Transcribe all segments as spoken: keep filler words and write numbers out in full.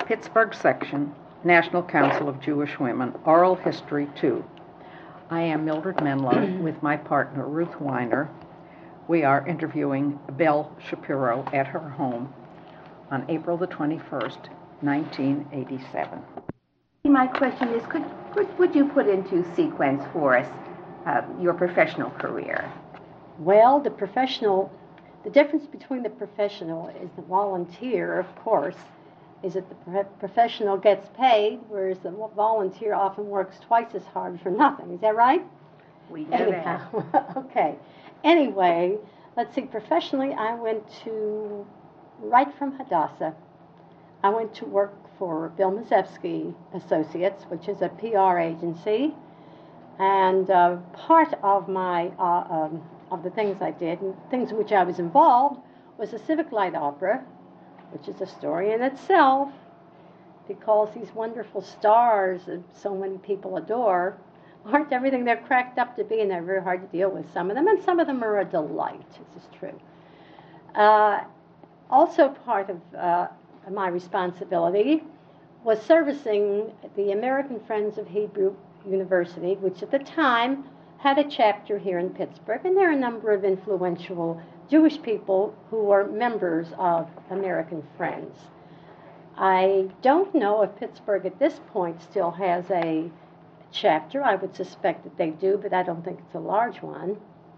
Pittsburgh Section, National Council of Jewish Women, Oral History two. I am Mildred Menlo with my partner Ruth Weiner. We are interviewing Belle Shapiro at her home on April the twenty-first, nineteen eighty-seven. My question is, could, could would you put into sequence for us uh, your professional career? Well, the professional, the difference between the professional is the volunteer, of course, is that the professional gets paid, whereas the volunteer often works twice as hard for nothing. Is that right? We know Anyhow, that. Okay. Anyway, let's see. Professionally, I went to, right from Hadassah, I went to work for Bill Mazevsky Associates, which is a P R agency. And uh, part of my, uh, um, of the things I did, and things in which I was involved, was a Civic Light Opera, which is a story in itself, because these wonderful stars that so many people adore aren't everything they're cracked up to be, and they're very hard to deal with, some of them, and some of them are a delight. This is true. Uh, also part of uh, my responsibility was servicing the American Friends of Hebrew University, which at the time had a chapter here in Pittsburgh, and there are a number of influential Jewish people who were members of American Friends. I don't know if Pittsburgh at this point still has a chapter. I would suspect that they do, but I don't think it's a large one.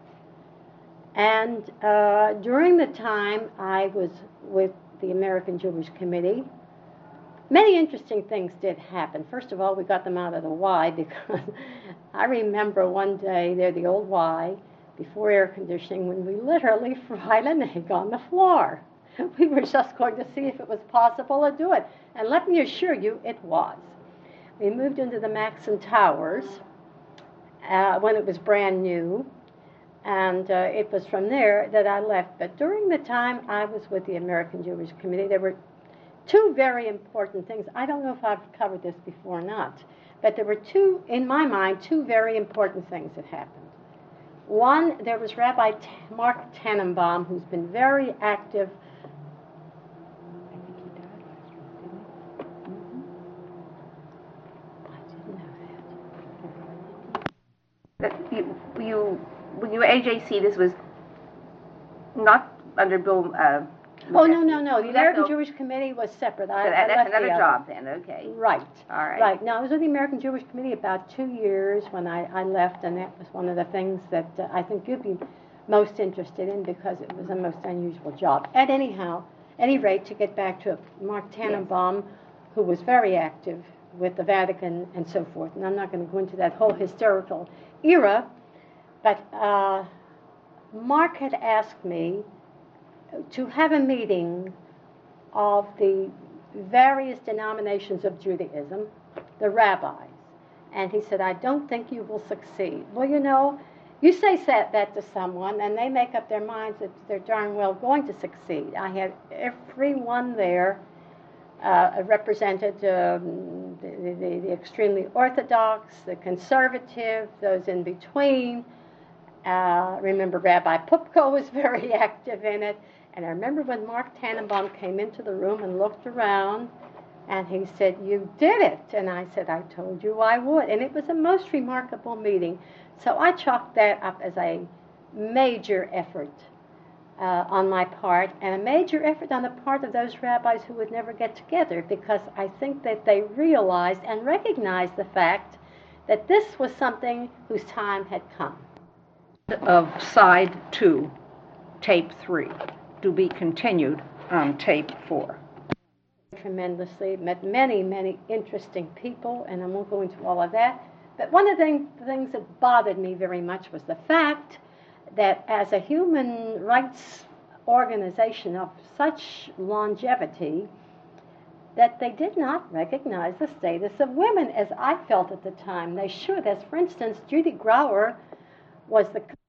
And uh, during the time I was with the American Jewish Committee, many interesting things did happen. First of all, we got them out of the Y, because I remember one day, they're the old Y, before air conditioning, when we literally fried an egg on the floor. We were just going to see if it was possible to do it. And let me assure you, it was. We moved into the Maxon Towers uh, when it was brand new, and uh, it was from there that I left. But during the time I was with the American Jewish Committee, there were two very important things. I don't know if I've covered this before or not, but there were two, in my mind, two very important things that happened. One, there was Rabbi T- Mark Tannenbaum, who's been very active. I think he died last week, didn't he? Mm-hmm. I didn't know that. That you, you, when you were A J C, this was not under Bill. Uh, Oh, no, no, no. The That's American no- Jewish Committee was separate. I, So that, I that's left another the other. job then, okay. Right. All right. Right. Now, I was with the American Jewish Committee about two years when I, I left, and that was one of the things that uh, I think you'd be most interested in, because it was a most unusual job. At anyhow, any rate, to get back to Mark Tannenbaum, yes, who was very active with the Vatican and so forth, and I'm not going to go into that whole historical era, but uh, Mark had asked me to have a meeting of the various denominations of Judaism, the rabbis. And he said, I don't think you will succeed. Well, you know, you say that to someone, and they make up their minds that they're darn well going to succeed. I had everyone there uh, represented, um, the, the, the extremely Orthodox, the conservative, those in between. Uh, remember, Rabbi Pupko was very active in it. And I remember when Mark Tannenbaum came into the room and looked around, and he said, you did it. And I said, I told you I would. And it was a most remarkable meeting. So I chalked that up as a major effort uh, on my part, and a major effort on the part of those rabbis who would never get together, because I think that they realized and recognized the fact that this was something whose time had come. Of side two, tape three, to be continued on tape four. Tremendously, met many, many interesting people, and I won't go into all of that. But one of the thing, things that bothered me very much was the fact that as a human rights organization of such longevity, that they did not recognize the status of women as I felt at the time they should. As, for instance, Judy Grauer was the